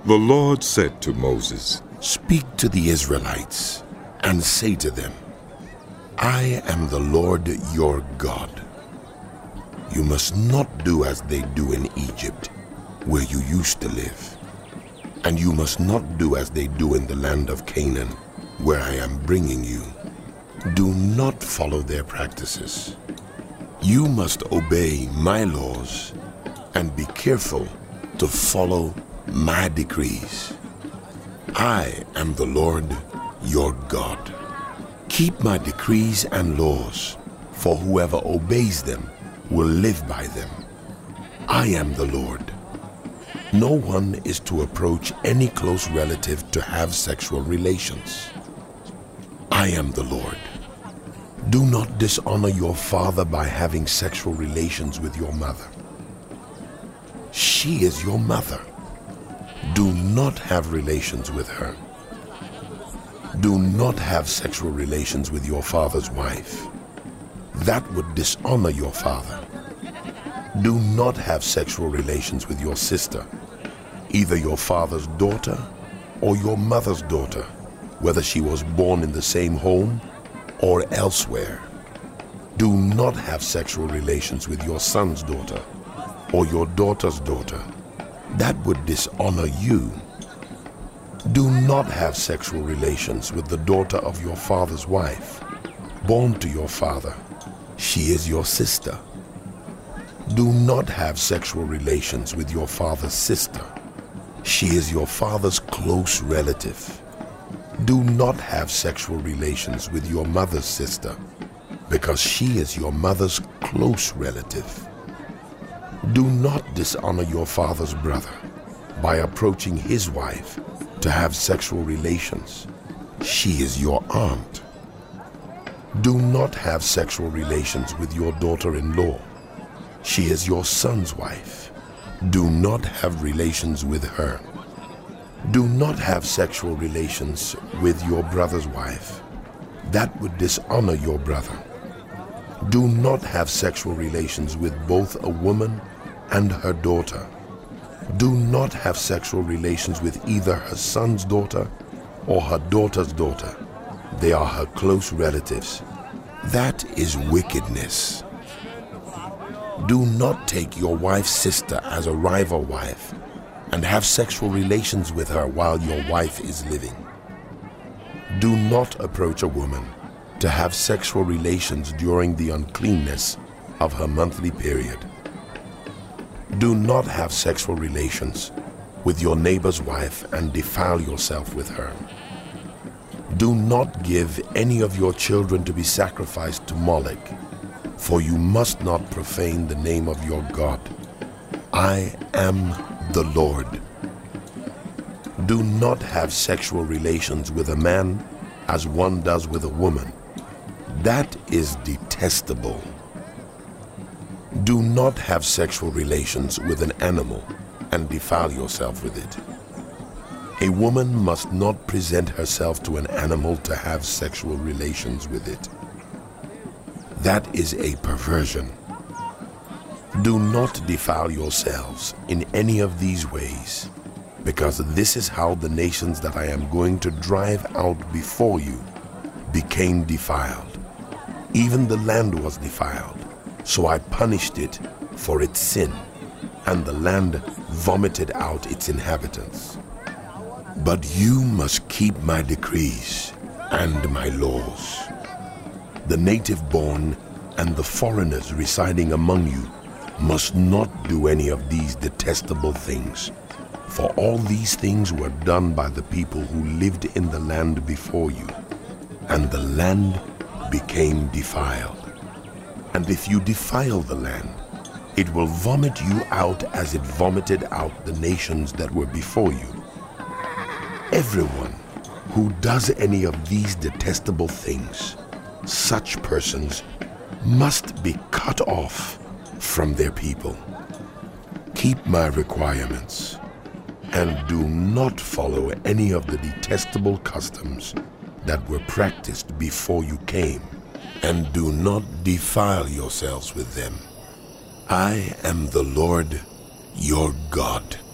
The Lord said to Moses, "Speak to the Israelites and say to them, I am the Lord your God. You must not do as they do in Egypt, where you used to live. And you must not do as they do in the land of Canaan, where I am bringing you. Do not follow their practices. You must obey my laws and be careful to follow my decrees. I am the Lord your God. Keep my decrees and laws, for whoever obeys them will live by them. I am the Lord. No one is to approach any close relative to have sexual relations. I am the Lord. Do not dishonor your father by having sexual relations with your mother. She is your mother. Do not have relations with her. Do not have sexual relations with your father's wife. That would dishonor your father. Do not have sexual relations with your sister, either your father's daughter or your mother's daughter, whether she was born in the same home or elsewhere. Do not have sexual relations with your son's daughter or your daughter's daughter. That would dishonor you. Do not have sexual relations with the daughter of your father's wife, born to your father. She is your sister. Do not have sexual relations with your father's sister. She is your father's close relative. Do not have sexual relations with your mother's sister, because she is your mother's close relative. Do not dishonor your father's brother by approaching his wife to have sexual relations. She is your aunt. Do not have sexual relations with your daughter-in-law. She is your son's wife. Do not have relations with her. Do not have sexual relations with your brother's wife. That would dishonor your brother. Do not have sexual relations with both a woman and her daughter. Do not have sexual relations with either her son's daughter or her daughter's daughter. They are her close relatives. That is wickedness. Do not take your wife's sister as a rival wife and have sexual relations with her while your wife is living. Do not approach a woman to have sexual relations during the uncleanness of her monthly period. Do not have sexual relations with your neighbor's wife and defile yourself with her. Do not give any of your children to be sacrificed to Molech, for you must not profane the name of your God. I am the Lord. Do not have sexual relations with a man as one does with a woman. That is detestable. Do not have sexual relations with an animal and defile yourself with it. A woman must not present herself to an animal to have sexual relations with it. That is a perversion. Do not defile yourselves in any of these ways, because this is how the nations that I am going to drive out before you became defiled. Even the land was defiled, so I punished it for its sin, and the land vomited out its inhabitants. But you must keep my decrees and my laws. The native-born and the foreigners residing among you must not do any of these detestable things, for all these things were done by the people who lived in the land before you, and the land became defiled. And if you defile the land, it will vomit you out as it vomited out the nations that were before you. Everyone who does any of these detestable things, such persons must be cut off from their people. Keep my requirements and do not follow any of the detestable customs that were practiced before you came, and do not defile yourselves with them. I am the Lord your God.